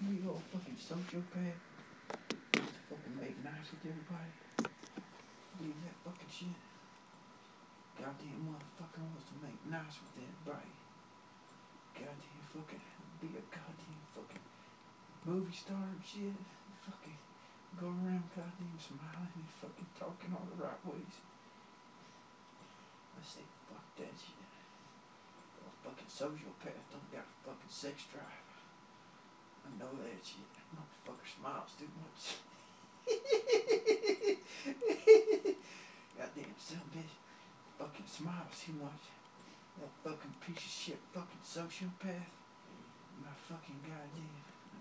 You old fucking sociopath. Fucking make nice with everybody. Believe that fucking shit. Goddamn motherfucker wants to make nice with everybody. Goddamn fucking be a goddamn fucking movie star and shit. Fucking go around goddamn smiling and fucking talking all the right ways. I say fuck that shit. Those fucking sociopaths don't got a fucking sex drive. I know that shit. Motherfucker smiles too much. Goddamn son bitch. Fucking smiles too much. That fucking piece of shit fucking sociopath. My fucking goddamn.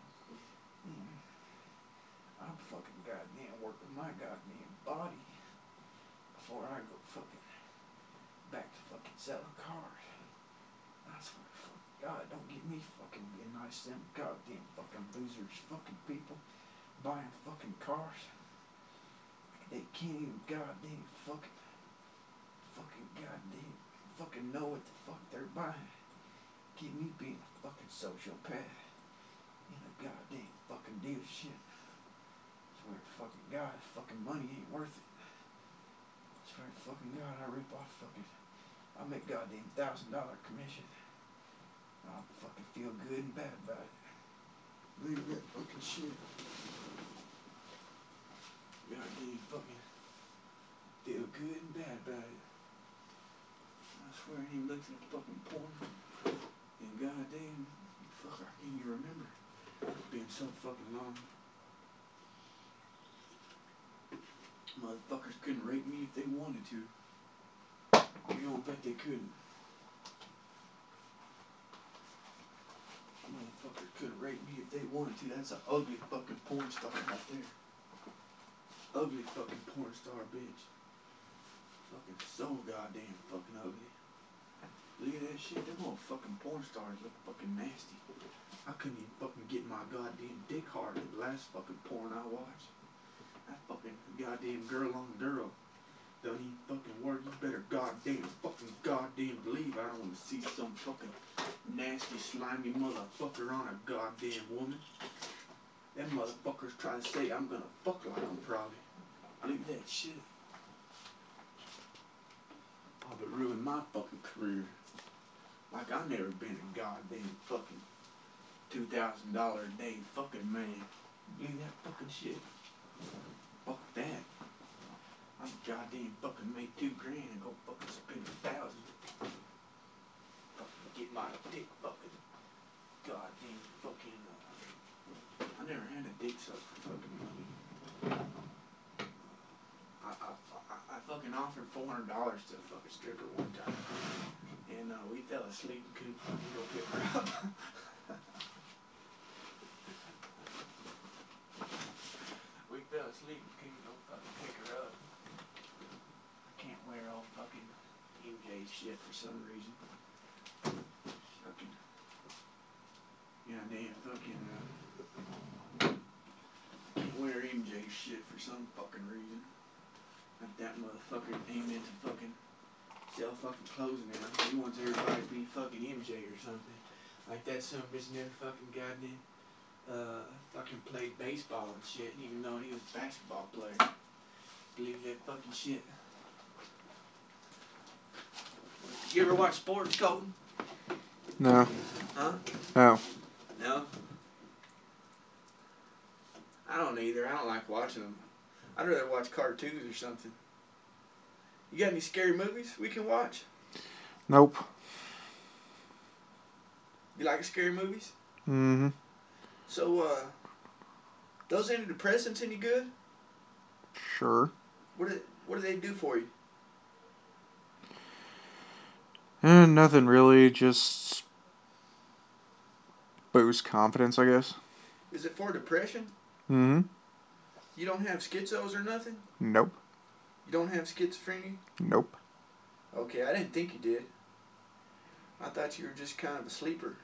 I'm fucking goddamn working my goddamn body before I go fucking back to fucking selling cars. I swear to fucking God, don't get me fucking being nice to them goddamn fucking losers, fucking people buying fucking cars. They can't even goddamn fucking goddamn fucking know what the fuck they're buying. Get me being a fucking sociopath in a goddamn fucking dealership. Swear to fucking God, fucking money ain't worth it. Swear to fucking God, I rip off fucking, I make goddamn $1,000 commission. I'll fucking feel good and bad about it. Believe that fucking shit. Goddamn fucking feel good and bad about it. I swear I ain't looked at fucking porn. And goddamn, fuck, I can't even remember. It's been so fucking long. Motherfuckers couldn't rape me if they wanted to. You don't bet they couldn't. Motherfuckers couldn't rape me if they wanted to. That's an ugly fucking porn star right there. Ugly fucking porn star bitch. Fucking so goddamn fucking ugly. Look at that shit. Them little fucking porn stars look fucking nasty. I couldn't even fucking get my goddamn dick hard in the last fucking porn I watched. That fucking goddamn girl on girl don't even fucking work. You better goddamn believe I don't want to see some fucking nasty slimy motherfucker on a goddamn woman. Them motherfuckers try to say I'm gonna fuck like them probably. Look at that shit. I would ruin my fucking career. Like I've never been a goddamn fucking $2,000 a day fucking man. Believe that fucking shit? Fuck that. I'm goddamn fucking make $2,000 and go fucking spend 1,000. Fucking get my dick fucking goddamn fucking. I never had a dick suck for fucking money. I fucking offered $400 to a fucking stripper one time, and we fell asleep and couldn't fucking go pick her up. We fell asleep and couldn't go fucking pick her up. I can't wear all fucking MJ shit for some reason. Fucking goddamn fucking I can't wear MJ shit for some fucking reason. Like that motherfucker ain't meant to fucking sell fucking clothes now. He wants everybody to be fucking MJ or something. Like that son bitch never fucking goddamn fucking played baseball and shit, even though he was a basketball player. Believe that fucking shit. You ever watch sports, Colton? No. Huh? No. No? I don't either. I don't like watching them. I'd rather watch cartoons or something. You got any scary movies we can watch? Nope. You like scary movies? Mm-hmm. So, those antidepressants any good? Sure. What do they do for you? Nothing really, just boost confidence, I guess. Is it for depression? Mm-hmm. You don't have schizos or nothing? Nope. You don't have schizophrenia? Nope. Okay, I didn't think you did. I thought you were just kind of a sleeper.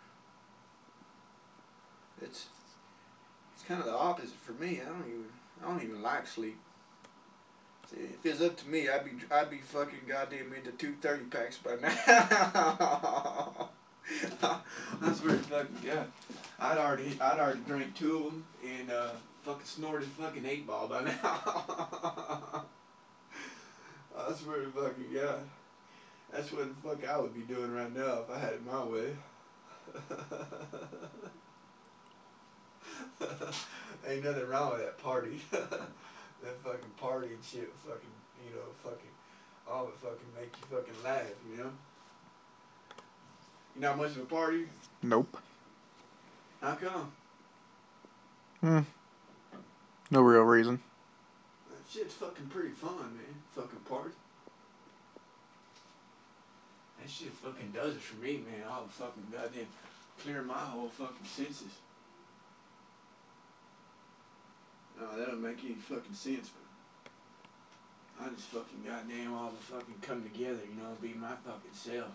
It's kind of the opposite for me. I don't even like sleep. See, if it's up to me, I'd be fucking goddamn into 2 30 packs by now. I swear to fucking God. I'd already drank 2 of them and fucking snorted fucking 8 ball by now. I swear to fucking God. That's what the fuck I would be doing right now if I had it my way. Ain't nothing wrong with that party. That fucking party and shit fucking, you know, fucking, all it fucking make you fucking laugh, you know? You not much of a party? Nope. How come? No real reason. That shit's fucking pretty fun, man. Fucking party. That shit fucking does it for me, man. All the fucking goddamn clear my whole fucking senses. No, that don't make any fucking sense, but I just fucking goddamn all the fucking come together, you know, be my fucking self.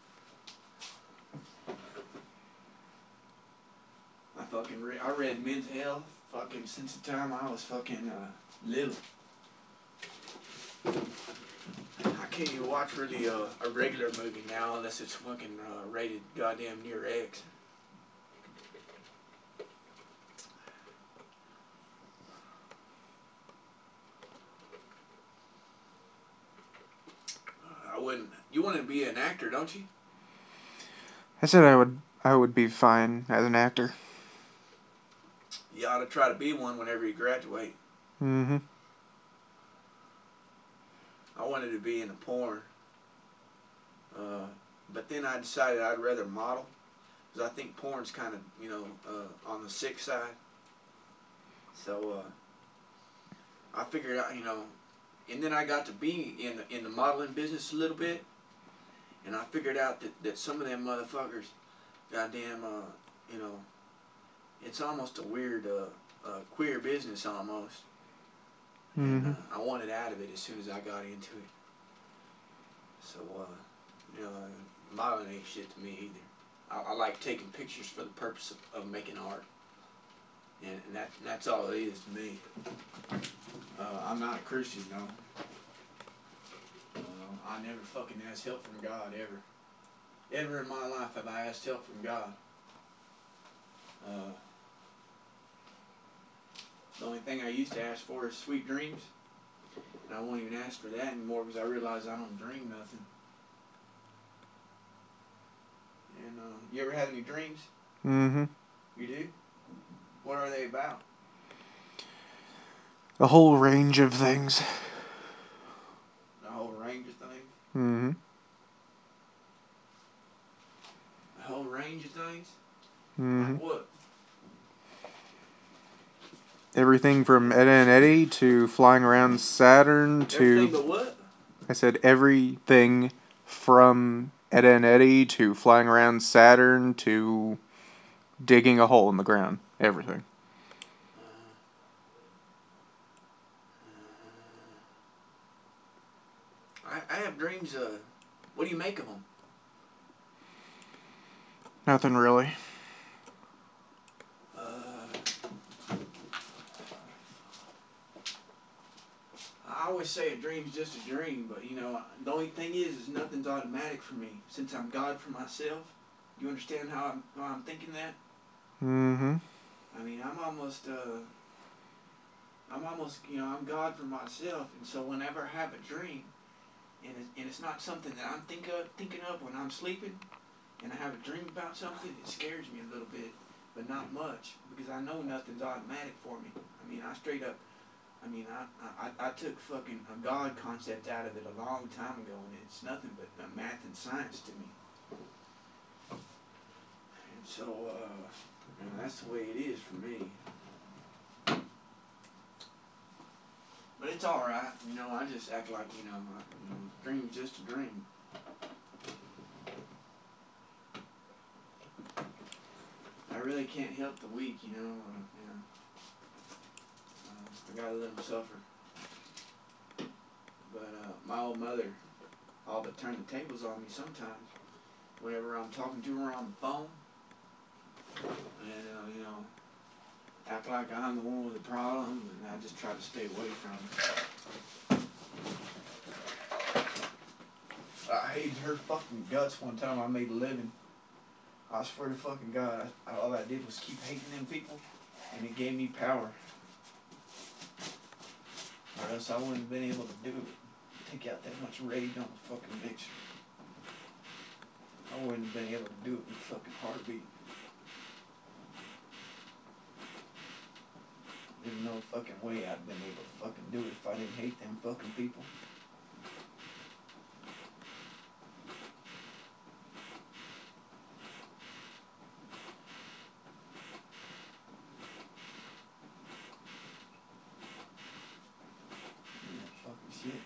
I read Men's Health fucking since the time I was fucking little. I can't even watch really a regular movie now unless it's fucking rated goddamn near X. I wouldn't. You want to be an actor, don't you? I said I would be fine as an actor. You ought to try to be one whenever you graduate. Mm-hmm. I wanted to be in a porn. But then I decided I'd rather model. Because I think porn's kind of, you know, on the sick side. So, I figured out, you know, and then I got to be in the modeling business a little bit. And I figured out that some of them motherfuckers, goddamn, you know, it's almost a weird, queer business almost. Mm-hmm. And I wanted out of it as soon as I got into it. So, you know, modeling ain't shit to me either. I like taking pictures for the purpose of making art. And that's all it is to me. I'm not a Christian, no. I never fucking asked help from God, ever. Ever in my life have I asked help from God. The only thing I used to ask for is sweet dreams. And I won't even ask for that anymore because I realize I don't dream nothing. And you ever had any dreams? Mm-hmm. You do? What are they about? A whole range of things. A whole range of things? Mm-hmm. A whole range of things? Mm-hmm. Like what? Everything from Ed, Edd n Eddy to flying around Saturn to... Everything but what? I said everything from Ed, Edd n Eddy to flying around Saturn to digging a hole in the ground. Everything. I have dreams. What do you make of them? Nothing really. I always say a dream's just a dream, but you know, the only thing is nothing's automatic for me since I'm God for myself. You understand how I'm thinking that? Mm-hmm. I mean, I'm almost, you know, I'm God for myself, and so whenever I have a dream, and it's not something that I'm thinking of when I'm sleeping, and I have a dream about something, it scares me a little bit, but not much, because I know nothing's automatic for me. I mean, I took fucking a God concept out of it a long time ago, and it's nothing but math and science to me. And so, you know, that's the way it is for me. But it's alright, you know, I just act like, you know, dream's just a dream. I really can't help the weak, you know, I gotta let them suffer. But my old mother all but turn the tables on me sometimes whenever I'm talking to her on the phone. And, you know, act like I'm the one with the problem, and I just try to stay away from her. I hated her fucking guts one time I made a living. I swear to fucking God, all I did was keep hating them people, and it gave me power. Or else I wouldn't have been able to do it. Take out that much rage on a fucking bitch. I wouldn't have been able to do it with a fucking heartbeat. There's no fucking way I'd been able to fucking do it if I didn't hate them fucking people. Yeah, fucking shit.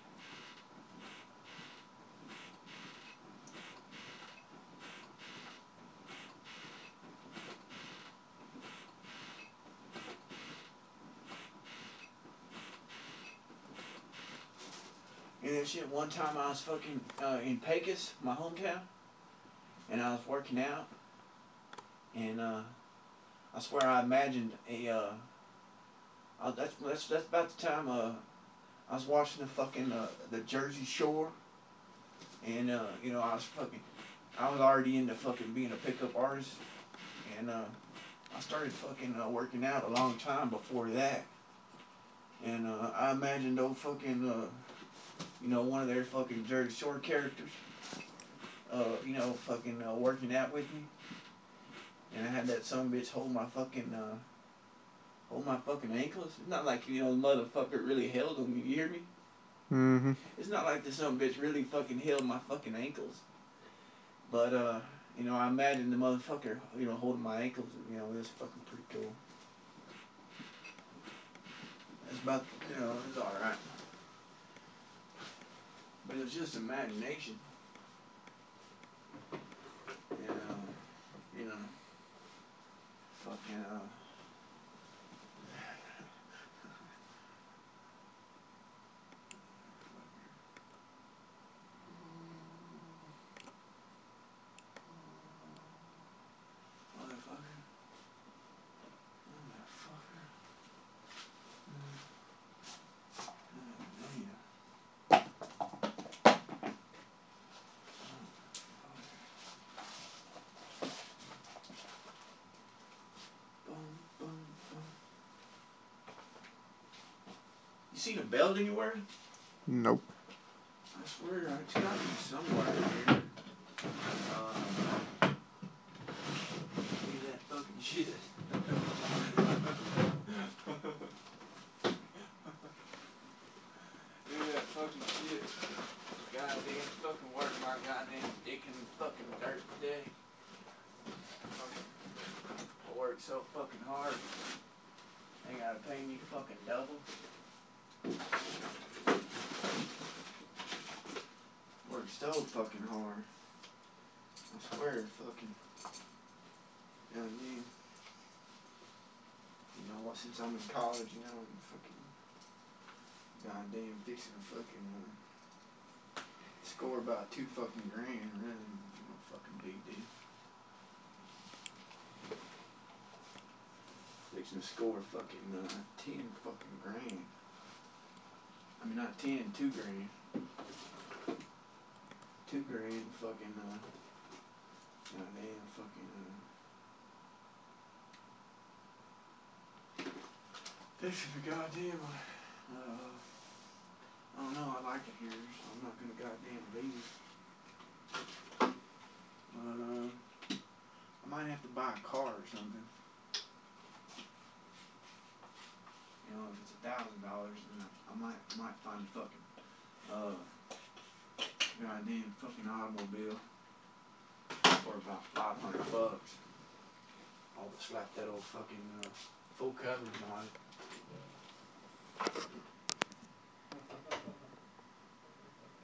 And that shit, one time I was fucking in Pecos, my hometown, and I was working out, and I swear I imagined that's about the time I was watching the fucking the Jersey Shore, and I was already into fucking being a pickup artist, and I started fucking working out a long time before that, and I imagined old fucking one of their fucking Jersey Shore characters, fucking working out with me, and I had that son bitch hold my fucking ankles. It's not like the motherfucker really held them. You hear me? Mm-hmm. It's not like this son bitch really fucking held my fucking ankles. But I imagine the motherfucker, holding my ankles. It was fucking pretty cool. It's about, it's all right. But it's just imagination. You know, fucking motherfucker. You seen a belt anywhere? Nope. I swear, it's got to be somewhere here. Look at that fucking shit. Look at that fucking shit. Goddamn fucking work my goddamn dick in the fucking dirt today. I work so fucking hard. They gotta pay me fucking double. Work so fucking hard. I swear, fucking. You know what I mean? Since I'm in college, I'm fucking goddamn fixing to fucking score about $2 fucking grand, really. No fucking big deal. Fixing to score fucking 10 fucking grand. I mean, not 10, 2 grand. 2 grand fucking, goddamn fucking, fixing to goddamn, I don't know, I like it here, so I'm not gonna goddamn leave. But, I might have to buy a car or something. If it's $1,000, then I might find a fucking, goddamn fucking automobile for about $500. I'll just slap that old fucking, full coverage on it.